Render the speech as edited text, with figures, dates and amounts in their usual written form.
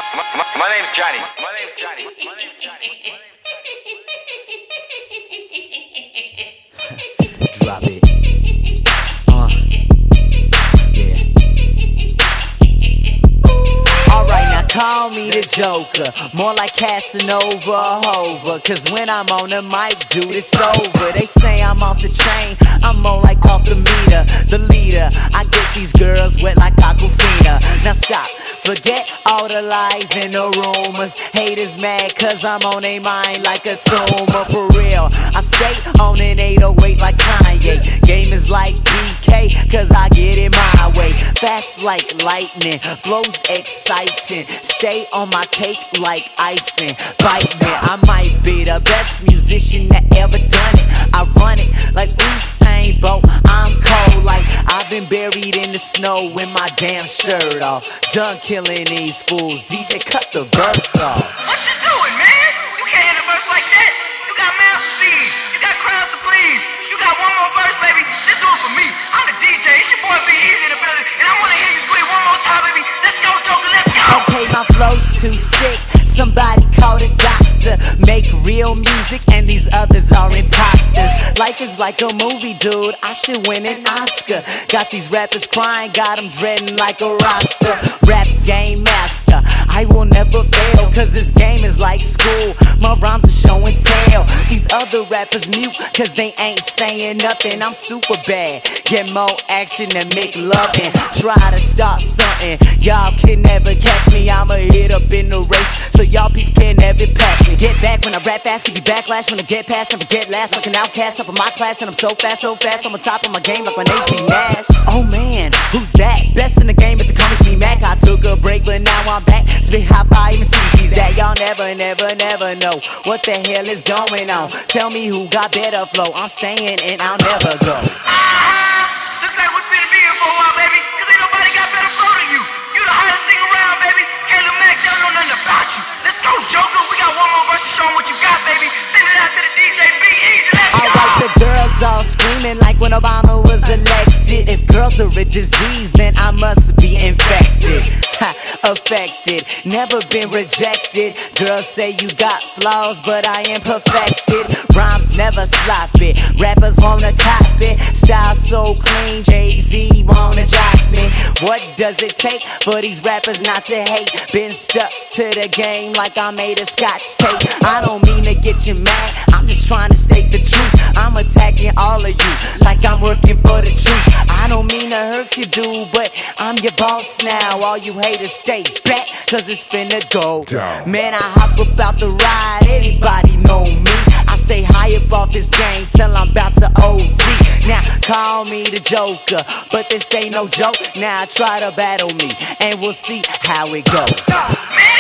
My name's Johnny. My name's Johnny. My name's Johnny. Drop it. Yeah. Alright, now call me the Joker. More like Casanova Hova. Cause when I'm on the mic, dude, it's over. They say I'm off the chain, I'm more like off the meter. The leader, I get these girls wet like Aquafina. Now stop, forget all the lies and the rumors. Haters mad cause I'm on their mind like a tumor. For real, I stay on an 808 like Kanye. Game is like BK cause I get it my way. Fast like lightning, flows exciting. Stay on my cake like icing. Bite me, I might be the best musician that ever done it. I run it like Usain Bolt. I'm cold like I've been buried in the snow with my damn shirt off. Done killing these fools. DJ, cut the verse off. What you doing, man? You can't end a verse like that. You got mouths to feed. You got crowds to please. You got one more verse, baby. Just do it for me. I'm the DJ. It's your boy Be Easy in the building, and I want to hear you squeak one more time, baby. Let's go, Joker. Let's go. Okay, my flow's too sick. Somebody call the doctor. Make real music and these others are imposters. Life is like a movie, dude. I should win an Oscar. Got these rappers crying, got them dreading like a roster. Rap game master, I will never fail. Cause this game is like school. My rhymes are show and tell. These other rappers mute cause they ain't saying nothing. I'm super bad. Get more action than make loving. Try to start something. Y'all can never catch me. I'ma hit up in the race, so y'all people can never pass me. Get back when I rap fast, give you backlash. When I get past, never get last. Like an outcast up in my class, and I'm so fast. I'm on top of my game like my name's B Nash. Oh man, who's that? Best in the game if they call me C-Mac. I took a break, but now I'm back. Spit hot fire, even CDC's that. Y'all never know what the hell is going on. Tell me who got better flow. I'm staying and I'll never go. Looks like we're finna be here for a while, baby. Cause ain't nobody got better flow than you. You the hottest thing around, baby. Caleb Mack, they don't know nothing about you. Let's go, Joker. We got one more verse to show 'em what you got, baby. Send it out to the DJ. Be Easy. Let's go. Alright, the girls all screaming like when Obama was elected. If girls are a disease, then I must be infected. Ha, affected, never been rejected. Girls say you got flaws, but I am perfected. Rhymes never sloppy, rappers wanna copy. Style so clean, Jay-Z wanna drop me. What does it take for these rappers not to hate? Been stuck to the game like I made a scotch tape. I don't mean to get you mad, I'm just trying to state the truth. I'm attacking all of you like I'm working for the truth. I don't mean to hurt you, dude, but I'm your boss now. All you haters stay back, cause it's finna go down. Man, I hop up out the ride, anybody know me. I stay high up off this game till I'm about to OD. Now call me the Joker, but this ain't no joke. Now try to battle me, and we'll see how it goes. Man,